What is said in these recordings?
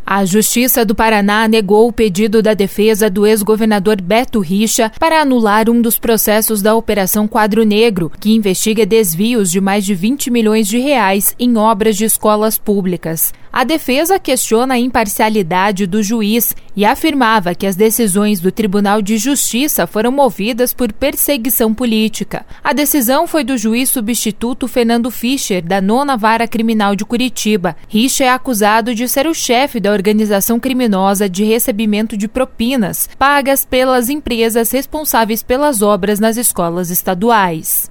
A Justiça do Paraná negou o pedido da defesa do ex-governador Beto Richa para anular um dos processos da Operação Quadro Negro, que investiga desvios de mais de 20 milhões de reais em obras de escolas públicas. A defesa questiona a imparcialidade do juiz e afirmava que as decisões do Tribunal de Justiça foram movidas por perseguição política. A decisão foi do juiz substituto Fernando Fischer, da 9ª Vara Criminal de Curitiba. Richa é acusado de ser o chefe da organização criminosa de recebimento de propinas, pagas pelas empresas responsáveis pelas obras nas escolas estaduais.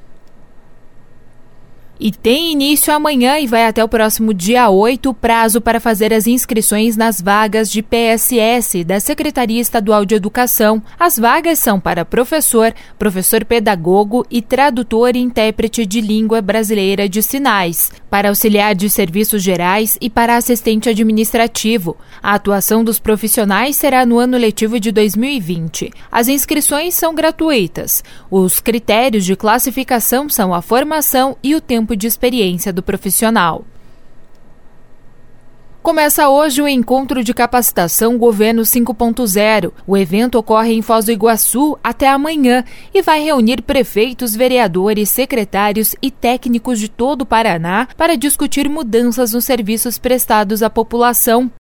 E tem início amanhã e vai até o próximo dia 8 o prazo para fazer as inscrições nas vagas de PSS da Secretaria Estadual de Educação. As vagas são para professor, professor pedagogo e tradutor e intérprete de língua brasileira de sinais, para auxiliar de serviços gerais e para assistente administrativo. A atuação dos profissionais será no ano letivo de 2020. As inscrições são gratuitas. Os critérios de classificação são a formação e o tempo de experiência do profissional. Começa hoje o encontro de capacitação Governo 5.0. O evento ocorre em Foz do Iguaçu até amanhã e vai reunir prefeitos, vereadores, secretários e técnicos de todo o Paraná para discutir mudanças nos serviços prestados à população.